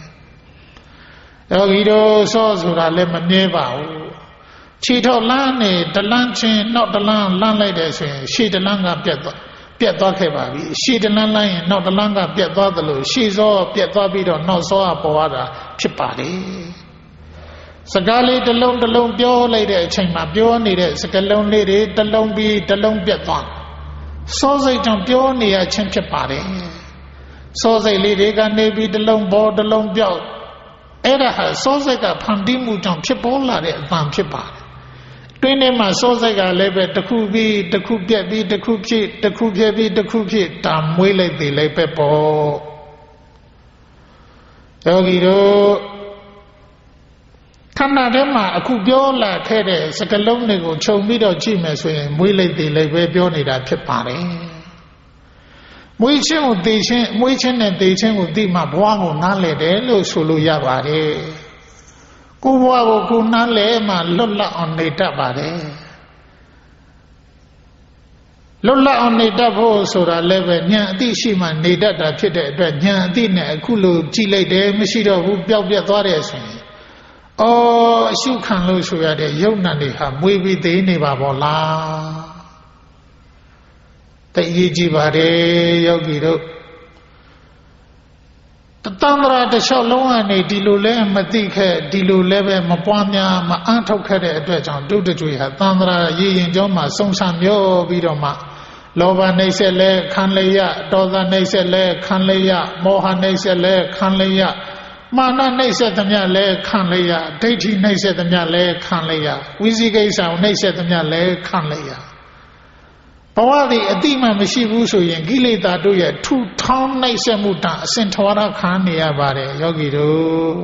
ယောဂီတို့စောဆိုတာလည်းမမြဲပါဘူးခြေထောက်လမ်းနဲ့တလန်းချင်းနောက်တလန်းလမ်းလိုက်တယ်ဆိုရင်ရှေ့တလန်းကပြတ်သွားခဲ့ပါပြီရှေ့တလန်းလမ်းရင်နောက်တလန်းကပြတ်သွားသလိုရှေ့စောပြတ်သွားပြီးတော့နောက်စောကပေါ်လာတာဖြစ်ပါလေစကားလေးတစ်လုံးပြောလိုက်တဲ့အချိန်မှာပြောနေတဲ့စကားလုံးလေးတွေတစ်လုံးပြီးတစ်လုံးပြတ်သွားစောစိတ်ကြောင့်ပြောနေရခြင်းဖြစ်ပါတယ်စောစိတ်လေးတွေကနေပြီးတစ်လုံးပေါ်တစ်လုံးပြောက်အဲ့ဒါဟာစောစိတ်ကဖန်တီးမှုကြောင့်ဖြစ်ပေါ်လာတဲ့အတန်ဖြစ်ပါတယ်တွင်းထဲမှာစောစိတ်ကလည်းပဲတစ်ခုပြီးတစ်ခုပြက်ပြီးတစ်ခုဖြစ်တစ်ခုဖြစ်ပြီးတစ်ခုဖြစ်တာမွေးလိုက်သေးလိုက်ပဲပေါ့ယောဂီတို့ခန္ဓာထဲမှာအခုပြောလာခဲ့တဲ့စကားလုံးတွေကိုခြုံပြီးတော့ကြည့်မယ်ဆိုရင်မွေးလိုက်သေးလိုက်ပဲပြောနေတာဖြစ်ပါတယ်မွေးချင်းကိုသိချင်းမွေးချင်းနဲ့သိချင်းကိုသိမှဘဝကိုနားလည်တယ်လို့ဆိုလို့ရပါတယ်ကိုယ်ဘဝကိုကိုယ်နားလည်မှလွတ်လပ်အောင်နေတတ်ပါတယ်လွတ်လပ်အောင်နေတတ်ဖို့ဆိုတာလည်းပဲဉာဏ်အသိရှိမှနေတတ်တာဖြစ်တဲ့အတွက်ဉာဏ်အသိနဲ့အခုလိုကြည့်လိုက်တယ်မရှိတော့ဘူးပျောက်ပြတ်သွားတယ်ဆိုရင်အရှုခံလို့ဆိုရတဲ့ယုံနာတွေဟာမွေးပြီးသေးနေပါဘောလားတည်ရည်ကြည့်ပါတယ်ယောဂီတို့တတန္တရာတစ်လျှောက်လုံးကနေဒီလိုလဲမသိခဲ့ဒီလိုလဲပဲမပွားများမအားထုတ်ခဲ့တဲ့အတွက်ကြောင့်ဒုတကြွေဟာတန္တရာရည်ရင်ကျောင်းမှာစုံစမ်းမျောပြီးတော့မှလောဘနှိမ့်ဆက်လဲခံလျက်ဒေါသနှိမ့်ဆက်လဲခံလျက်မောဟနှိမ့်ဆက်လဲခံလျက်မာနနှိမ့်ဆက်သမျှလဲခံလျက်ဒိဋ္ဌိနှိမ့်ဆက်သမျှလဲခံလျက်ဝိသိကိစ္စနှိမ့်ဆက်သမျှလဲခံလျက်ဘဝသည်အတိမှမရှိဘူးဆိုရင်ကိလေသာတို့ရဲ့ထူထောင်းနှိမ့်ဆက်မှုတန်အစဉ်ထဝရခံနေရပါတယ်ယောဂီတို့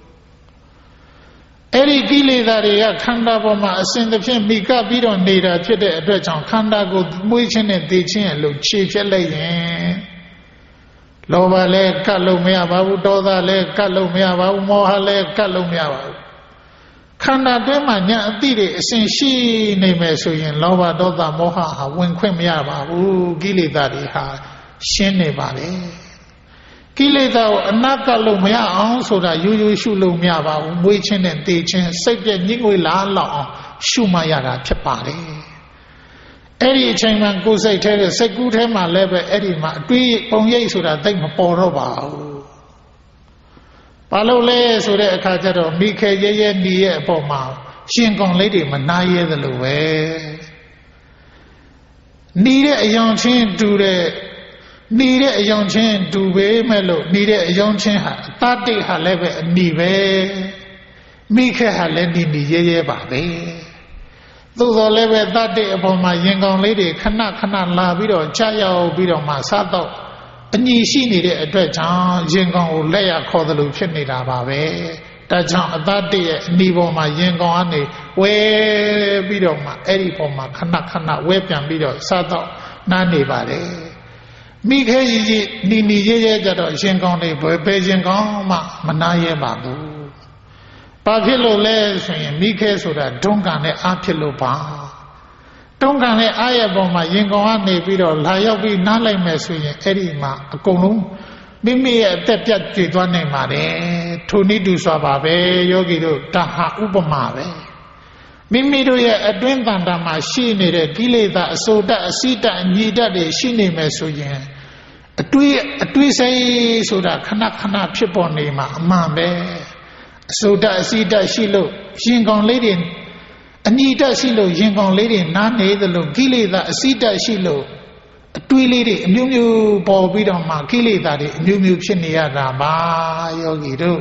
အဲ့ဒီကိလေသာတွေကခန္ဓာပေါ်မှာအစဉ်တစ်ဖြင့်မိကပ်ပြီးတော့နေတာဖြစ်တဲ့အတွက်ကြောင့်ခန္ဓာကိုမွေးခြင်းနဲ့သိခြင်းရဲ့လို့ခြေဖြတ်လိုက်ရင်လောဘလည်းကတ်လို့မရပါဘူးဒေါသလည်းကတ်လို့မရပါဘူးမောဟလည်းကတ်လို့မရပါဘူးခန္ဓာတွင်းမှာဉာဏ်အသိတွေအစဉ်ရှိနေမယ်ဆိုရင်လောဘဒေါသမောဟဟာဝင်ခွင့်မရပါဘူးကိလေသာတွေဟာရှင်းနေပါလေကိလေသာကိုအနတ်ကလို့မရအောင်ဆိုတာရိုးရိုးရှုလို့မရပါဘူးမွေးခြင်းနဲ့တေခြင်းစိတ်ပြည့်ညှိငွေလားလောက်အောင်ရှုမှရတာဖြစ်ပါလေအဲ့ဒီအချိန်မှကိုယ်စိတ်ထဲကစိတ်ကူးထဲမှာလည်းပဲအဲ့ဒီမှာအတွေးပုံရိပ်ဆိုတာတိတ်မပေါ်တော့ပါဘူးဘာလို့လဲဆိုတဲ့အခါကျတော့မိခဲရဲနီရဲ့အပေါ်မှာရှင်ကောင်လေးတွေမနာရဲသလိုပဲနီးတဲ့အယောင်ချင်းတူတဲ့နီးတဲ့အယောင်ချင်းတူပဲမဲ့လို့နီးတဲ့အယောင်ချင်းဟာအတတိဟာလည်းပဲအနီပဲမိခဲဟာလည်းနီရဲပါပဲသို့တော်လည်းပဲတတ္တိအပေါ်မှာရင်ကောင်လေးတွေခဏလာပြီးတော့ကြာရောက်ပြီးတော့မှစားတော့အညီရှိနေတဲ့အတွက်ကြောင့်ရင်ကောင်ကိုလက်ရခေါ်သလိုဖြစ်နေတာပါပဲဒါကြောင့်အတ္တိရဲ့အနီပေါ်မှာရင်ကောင်ကနေဝဲပြီးတော့မှအဲ့ဒီပေါ်မှာခဏဝဲပြန်ပြီးတော့စားတော့နားနေပါတယ်မိခဲကြီးနီရဲကြတော့ရှင်ကောင်းလေးဘယ်ရှင်ကောင်းမှမနာရဲပါဘူးဘာဖြစ်လို့လဲဆိုရင်မိခဲဆိုတာဒုံကံနဲ့အားဖြစ်လို့ပါဒုံကံနဲ့အားရဲ့ပုံမှာရင်ကောင်ကနေပြီးတော့လာရောက်ပြီးနားလိုက်မယ်ဆိုရင်အဲ့ဒီမှာအကုန်လုံးမိမိရဲ့အသက်ပြတ်ကျေသွားနိုင်ပါတယ်ထိုနည်းတူစွာပါပဲယောဂီတို့ဒါဟာဥပမာပဲမိမိတို့ရဲ့အတွင်းတန်တာမှာရှိနေတဲ့ကိလေသာအစိုးတတ်အစိတတ်အညီတတ်တွေရှိနေမယ်ဆိုရင်အတွေးစိတ်ဆိုတာခဏဖြစ်ပေါ်နေမှာအမှန်ပဲအစိုးတတ်အစိတတ်ရှိလို့ရင်ကောင်လေးတွေအညီတတ်ရှိလို့ရင်ကောင်လေးတွေနားနေသလိုကိလေသာအစိတတ်ရှိလို့အတွေးလေးတွေအမျိုးမျိုးပေါ်ပြီးတော့မှကိလေသာတွေအမျိုးမျိုးဖြစ်နေရတာပါယောဂီတို့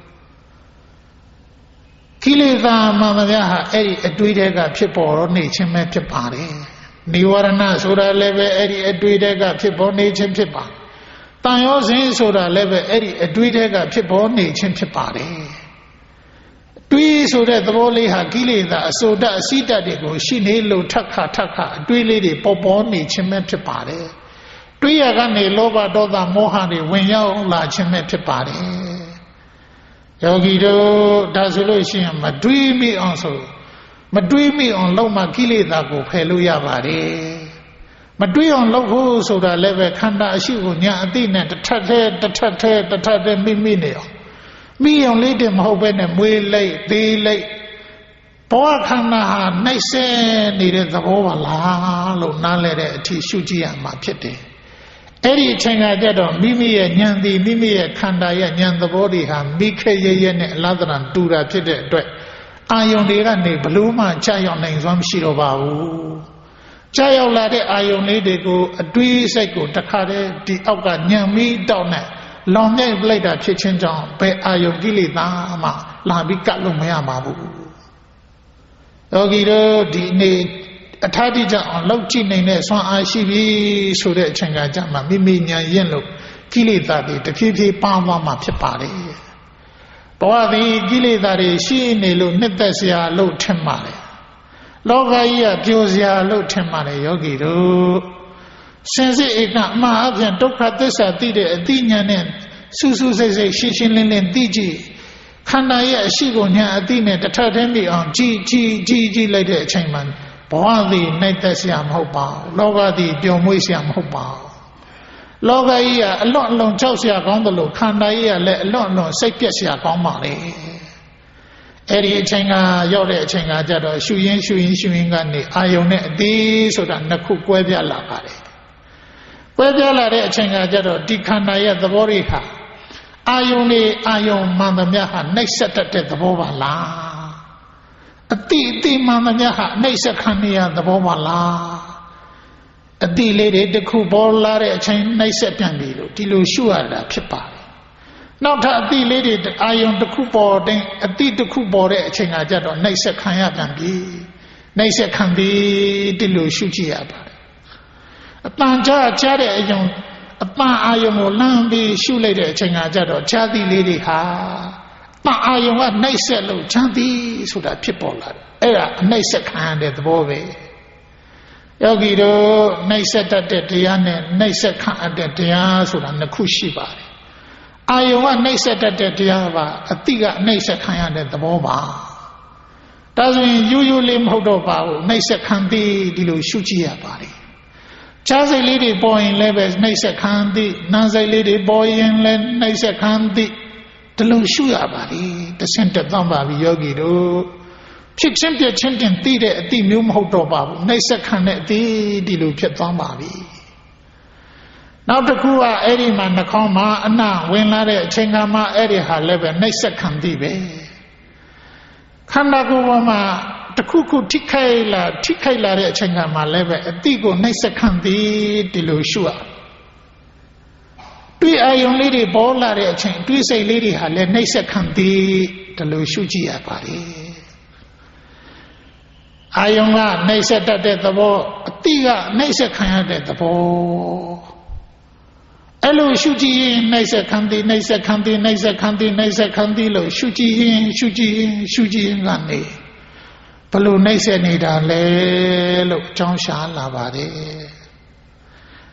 ကိလေသာမှန်ဗျာဟာအဲ့ဒီအတွေးတွေကဖြစ်ပေါ်တော့နေခြင်းပဲဖြစ်ပါတယ်နိဝရဏဆိုတာလည်းပဲအဲ့ဒီအတွေးတွေကဖြစ်ပေါ်နေခြင်းဖြစ်ပါတန်ရောစဉ်ဆိုတာလည်းပဲအဲ့ဒီအတွေးတွေကဖြစ်ပေါ်နေခြင်းဖြစ်ပါတယ်တွေးဆိုတဲ့သဘောလေးဟာကိလေသာအစိုးတတ်အစိတတ်တွေကိုရှိနေလို့ထက်ခါအတွေးလေးတွေပေါ်နေခြင်းပဲဖြစ်ပါတယ်တွေးရကနေလောဘဒေါသမောဟတွေဝင်ရောက်လာခြင်းပဲဖြစ်ပါတယ်ယောဂီတို့ဒါဆိုလို့ရှိရင်မတွေးမိအောင်လုပ်မှကိလေသာကိုဖယ်လို့ရပါတယ်မတွေးအောင်လုပ်ဖို့ဆိုတာလည်းပဲခန္ဓာအရှိကိုညာအသိနဲ့တစ်ထပ်သေးမိနေအောင်မိအောင်လေးတည်းမဟုတ်ပဲနဲ့မွေးလိုက်သေးလိုက်ဘောခန္ဓာဟာနှိမ့်ဆက်နေတဲ့သဘောပါလားလို့နားလဲတဲ့အထိရှုကြည့်ရမှာဖြစ်တယ်အဲ့ဒီအချိန်ကကြတော့မိမိရဲ့ဉာဏ်သည်မိမိရဲ့ခန္ဓာရဲ့ဉာဏ်သဘောတွေဟာမိခဲရဲနဲ့အလားတန်တူတာဖြစ်တဲ့အတွက်အာယုန်တွေကနေဘလို့မှကြာရောက်နိုင်စွမ်းမရှိတော့ပါဘူးကြာရောက်လာတဲ့အာယုန်လေးတွေကိုအတွေးစိတ်ကိုတခါတည်းဒီအောက်ကညံမိတောက်နဲ့လောင်မြိုက်လိုက်တာဖြစ်ခြင်းကြောင့်ဘယ်အာယုန်ကိလေသာမှလာပြီးကတ်လို့မရပါဘူးယောဂီတို့ဒီနေ့အထာတိကြောင့်လောက်ကြည့်နိုင်တဲ့ဆွမ်းအားရှိပြီဆိုတဲ့အချိန်ကကြာမှမိမိညာရင်လို့ကိလေသာတွေတဖြည်းဖြည်းပါသွားမှဖြစ်ပါတယ်ဘဝသည်ကိလေသာတွေရှိနေလို့နှစ်သက်စရာလို့ထင်ပါတယ်လောကကြီးကပျော်စရာလို့ထင်ပါတယ်ယောဂီတို့စင်စစ်ဧကအမှားအပြင်ဒုက္ခသစ္စာသိတဲ့အသိဉာဏ်နဲ့စူးစူးစိတ်ရှင်းလင်းသိကြည့်ခန္ဓာရဲ့အရှိကိုဉာဏ်အသိနဲ့တထထင်းပြီးအောင်ကြည့်လိုက်တဲ့အချိန်မှာဘဝသည်နိုင်သက်စရာမဟုတ်ပါဘူးလောကသည်ပျော်မွေ့စရာမဟုတ်ပါဘူးလောကကြီးကအလွန်ကြောက်စရာကောင်းတယ်လို့ခန္ဓာကြီးကလည်းအလွန်စိတ်ပြက်စရာကောင်းပါလေအဲ့ဒီအချိန်ကရောက်တဲ့အချိန်ကကြတော့ရှုရင်းကနေအာယုန်နဲ့အသေးဆိုတာနှစ်ခုကွဲပြားလာပါတယ်ကွဲပြားလာတဲ့အချိန်ကကြတော့ဒီခန္ဓာရဲ့သဘောတွေဟာအာယုန်မှန်သမျှဟာနှိမ့်ဆက်တတ်တဲ့သဘောပါလားအတိမှန်သမျှဟာနှိမ့်ဆက်ခံရသဘောပါလားအတိလေးတွေတစ်ခုပေါ်လာတဲ့အချိန်နှိမ့်ဆက်ပြန်ပြီလို့ဒီလိုရှုရတာဖြစ်ပါတယ်နောက်ထပ်အတိလေးတွေအာယုန်တစ်ခုပေါ်တဲ့အတိတစ်ခုပေါ်တဲ့အချိန်ကကြတော့နှိမ့်ဆက်ခံရပြန်ပြီနှိမ့်ဆက်ခံပြီးဒီလိုရှုကြည့်ရပါတယ်အပန်ကြားတဲ့အယုံအပန်အာယုံကိုလမ်းပြီးရှုလိုက်တဲ့အချိန်ကကြတော့ခြားသီးလေးတွေဟာပန်အာယုံကနှိမ့်ဆက်လို့ခြားသီးဆိုတာဖြစ်ပေါ်လာတယ်အဲ့ဒါအနှိမ့်ဆက်ခံရတဲ့သဘောပဲယောဂီတို့နှိမ့်ဆက်တတ်တဲ့တရားနဲ့နှိမ့်ဆက်ခံရတဲ့တရားဆိုတာနှစ်ခုရှိပါတယ်အာယုံကနှိမ့်ဆက်တတ်တဲ့တရားပါအတိကနှိမ့်ဆက်ခံရတဲ့သဘောပါဒါဆိုရင်ရိုးလေးမဟုတ်တော့ပါဘူးနှိမ့်ဆက်ခံသည်ဒီလိုရှုကြည့်ရပါတယ်ခြားစိတ်လေးတွေပေါ်ရင်လည်းပဲနှိမ့်ဆက်ခံသည်နာစိတ်လေးတွေပေါ်ရင်လည်းနှိမ့်ဆက်ခံသည်ဒီလိုရှုရပါလေတဆင့်တက်သွားပါပြီယောဂီတို့ဖြစ်ချင်းပြချင်းတင်သိတဲ့အတိမျိုးမဟုတ်တော့ပါဘူးနှိမ့်ဆက်ခံတဲ့အတိဒီလိုဖြစ်သွားပါပြီနောက်တစ်ခုကအဲ့ဒီမှာနှာခေါင်းမှာအနဝင်လာတဲ့အချိန်ကမှအဲ့ဒီဟာလည်းပဲနှိမ့်ဆက်ခံသည်ပဲခန္ဓာကိုယ်ပေါ်မှာတခုခုထိခိုက်လာတဲ့အချိန်ကမှလည်းပဲအတိကိုနှိမ့်ဆက်ခံသည်ဒီလိုရှုရတွေးအာယုံလေးတွေပေါ်လာတဲ့အချိန်တွေးစိတ်လေးတွေဟာလည်းနှိမ့်ဆက်ခံသည်ဒီလိုရှုကြည့်ရပါလေအာယုံကနှိမ့်ဆက်တတ်တဲ့သဘောအတိကနှိမ့်ဆက်ခံရတဲ့သဘောအဲ့လိုရှုကြည့်ရင်နှိမ့်ဆက်ခံသည်လို့ရှုကြည့်ရင်ကနေဘလို့နှိမ့်ဆက်နေတာလဲလို့အကြောင်းရှာလာပါတယ်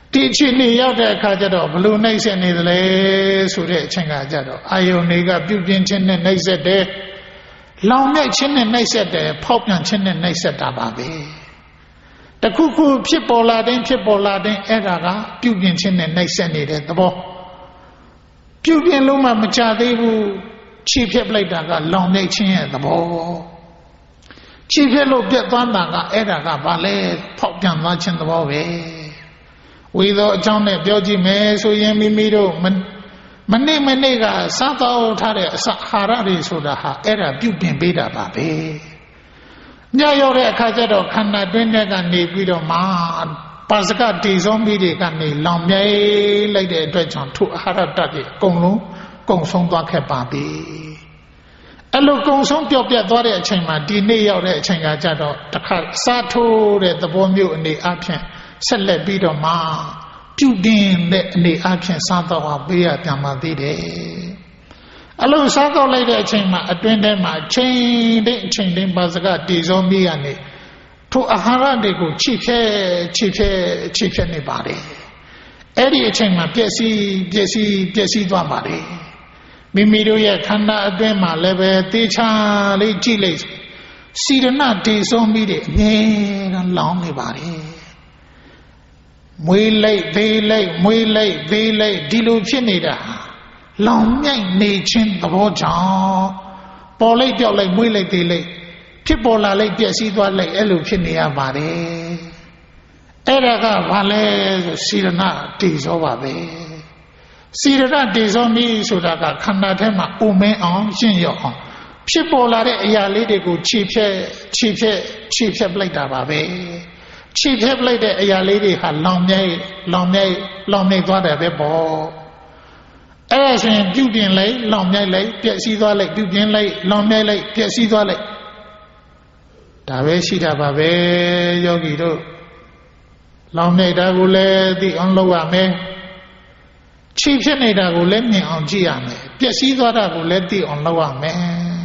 ဒီအချိန်လေးရောက်တဲ့အခါကျတော့ဘလို့နှိမ့်ဆက်နေသလဲဆိုတဲ့အချိန်ကကြတော့အာယုန်တွေကပြုပြင်ခြင်းနဲ့နှိမ့်ဆက်တယ်လောင်မြိုက်ခြင်းနဲ့နှိမ့်ဆက်တယ်ဖောက်ပြန်ခြင်းနဲ့နှိမ့်ဆက်တာပါပဲတခုခုဖြစ်ပေါ်လာတဲ့အဲ့ဒါကပြုပြင်ခြင်းနဲ့နှိမ့်ဆက်နေတဲ့သဘောပြုပြင်လို့မှမကြသေးဘူးခြေဖြတ်လိုက်တာကလောင်မြိုက်ခြင်းရဲ့သဘောခြေဖြတ်လို့ပြတ်သွားတာကအဲ့ဒါကဘာလဲဖောက်ပြန်သွားခြင်းသဘောပဲဝေသောအကြောင်းနဲ့ပြောကြည့်မယ်ဆိုရင်မိမိတို့မနေ့ကစားတော့ထားတဲ့အစာအာဟာရတွေဆိုတာဟာအဲ့ဒါပြုပြင်ပေးတာပါပဲညရောက်တဲ့အခါကျတော့ခန္ဓာတွင်းထဲကနေပြီးတော့မှပါစကတေဆုံးပြီးတွေကနေလောင်မြိုက်လိုက်တဲ့အတွက်ကြောင့်ထိုအာဟာရဓာတ်တွေအကုန်လုံးကုန်ဆုံးသွားခဲ့ပါပြီအဲ့လိုကုန်ဆုံးပျောက်ပြတ်သွားတဲ့အချိန်မှာဒီနေ့ရောက်တဲ့အချိန်ကကြတော့တစ်ခါစားထိုးတဲ့သဘောမျိုးအနေအချင်းဆက်လက်ပြီးတော့မှပြုတင်တဲ့အနေအချင်းစားတော့ပေးရပြန်ပါသေးတယ်အလုံးစားတော့လိုက်တဲ့အချိန်မှာအတွင်းထဲမှာချိန်တိုင်းပါစကတည်ဆုံးပြီးရနေထိုအာဟာရတွေကိုချိဖြဲနေပါတယ်အဲ့ဒီအချိန်မှာပျက်စီးသွားပါတယ်မိမိတို့ရဲ့ခန္ဓာအတွင်းမှာလည်းပဲသေချာလေးကြည့်လိုက်စီရဏတည်ဆုံးပြီးတဲ့အမြဲတမ်းလောင်နေပါတယ်မွေးလိုက်သေးလိုက်ဒီလိုဖြစ်နေတာလောင်မြိုက်နေခြင်းသဘောကြောင့်ပေါ်လိုက်ပြောက်လိုက်မွေးလိုက်သေးလိုက်ဖြစ်ပေါ်လာလိုက်ပျက်စီးသွားလိုက်အဲ့လိုဖြစ်နေရပါတယ်အဲ့ဒါကဘာလဲဆိုစီရဏတည်စောပါပဲစီရဏတည်စောပြီဆိုတာကခန္ဓာထဲမှာဥမင်းအောင်ရှင်းရအောင်ဖြစ်ပေါ်လာတဲ့အရာလေးတွေကိုခြေဖြတ်ပလိုက်တာပါပဲခြေဖြတ်ပလိုက်တဲ့အရာလေးတွေဟာလောင်မြိုက်သွားတယ်ပဲပေါ့အဲ့ဒါဆိုရင်ပြုပြင်လိုက်လောင်မြိုက်လိုက်ပျက်စီးသွားလိုက်ပြုပြင်လိုက်လောင်မြိုက်လိုက်ပျက်စီးသွားလိုက်ဒါပဲရှိတာပါပဲယောဂီတို့လောင်မြိုက်တာကိုလည်းသိအောင်လုပ်ရမယ်ခြေဖြစ်နေတာကိုလည်းမြင်အောင်ကြည့်ရမယ်ပျက်စီးသွားတာကိုလည်းသိအောင်လုပ်ရမယ်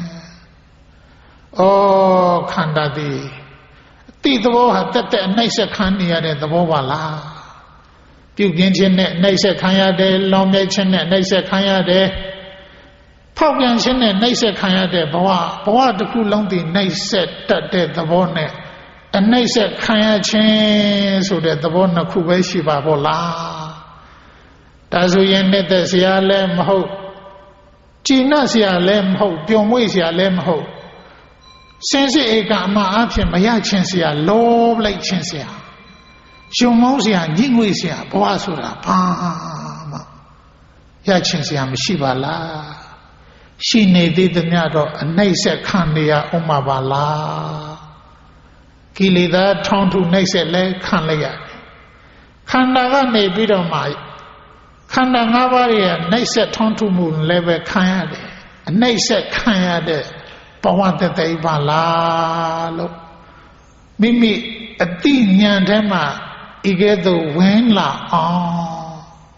ခန္ဓာသည်တိသဘောဟာတက်နှိမ့်ဆက်ခံနေရတဲ့သဘောပါလားပြုပြင်ခြင်းနဲ့နှိမ့်ဆက်ခံရတယ်လောင်မြိုက်ခြင်းနဲ့နှိမ့်ဆက်ခံရတယ်ဖောက်ပြန်ခြင်းနဲ့နှိမ့်ဆက်ခံရတဲ့ဘဝတစ်ခုလုံးတည်နှိမ့်ဆက်တတ်တဲ့သဘောနဲ့အနှိမ့်ဆက်ခံရခြင်းဆိုတဲ့သဘောနှစ်ခုပဲရှိပါဘောလားဒါဆိုရင်နဲ့တဲ့ဆရာလည်းမဟုတ်ကြည်နပ်ဆရာလည်းမဟုတ်ပျော်မွေ့ဆရာလည်းမဟုတ်စင်စစ်ဧကအမှအဖြစ်မရခြင်းဆရာလောဘလိုက်ခြင်းဆရာရှင်မောင်းဆရာညှိငွေဆရာဘဝဆိုတာဘာမှရခြင်းဆရာမရှိပါလားရှိနေသေးသမျှတော့အနှိမ့်ဆက်ခံနေရအောင်မှာပါလားကိလေသာထောင်ထုနှိမ့်ဆက်လဲခံလိုက်ရတယ်ခန္ဓာကနေပြီးတော့မှခန္ဓာ၅ပါးရဲ့နှိမ့်ဆက်ထောင်ထုမှုလည်းပဲခံရတယ်အနှိမ့်ဆက်ခံရတဲ့ဘဝတည်းပါလားလို့မိမိအတိညာဏ်ထဲမှာဤကဲ့သို့ဝင်လာအောင်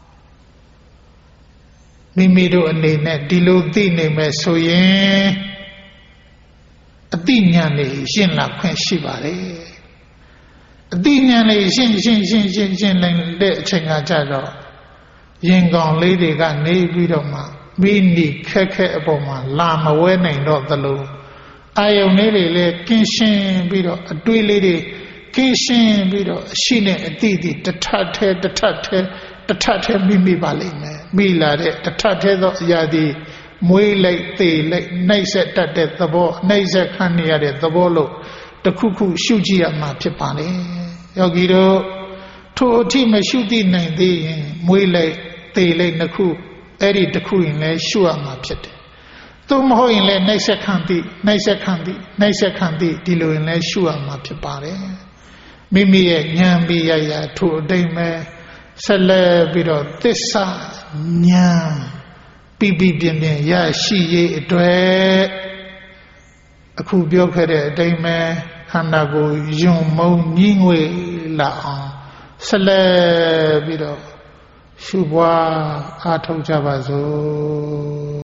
မိမိတို့အနေနဲ့ဒီလိုသိနေမယ်ဆိုရင်အတိညာဏ်လေးရှင်းလာခွင့်ရှိပါတယ်အတိညာဏ်လေးရှင်းလိုက်တဲ့အချိန်ကကြတော့ရင်ကောင်လေးတွေကနေပြီးတော့မှမိနိခက်အပေါ်မှာလာမဝဲနိုင်တော့သလိုအာယုန်လေးတွေလည်းကင်းရှင်းပြီးတော့အတွေးလေးတွေကင်းရှင်းပြီးတော့အရှိနဲ့အတိတထထဲမိပါလိမ့်မယ်မိလာတဲ့တထထဲသောအရာဒီမွေးလိုက်သေးလိုက်နှိမ့်ဆက်တတ်တဲ့သဘောနှိမ့်ဆက်ခံနေရတဲ့သဘောလို့တခုခုရှုကြည့်ရမှာဖြစ်ပါလေယောဂီတို့ထိုအထိမရှုသိနိုင်သေးရင်မွေးလိုက်သေးလိုက်နှစ်ခုအဲ့ဒီတစ်ခုရင်လည်းရှုရမှာဖြစ်တယ်သို့မဟုတ်ရင်လည်းနှိမ့်ဆက်ခံသည်ဒီလိုရင်လည်းရှုရမှာဖြစ်ပါတယ်မိမိရဲ့ဉာဏ်ပြီးရထိုအတိမ်မဲ့ဆက်လက်ပြီးတော့သစ္စာဉာဏ်ပြင်းရရှိရေးအတွက်အခုပြောခဲ့တဲ့အတိမ်မဲ့ခန္ဓာကိုယ်ယွံမုံညှိငွေလာအောင်ဆက်လက်ပြီးတော့ရှုပွားအားထုတ်ကြပါစို့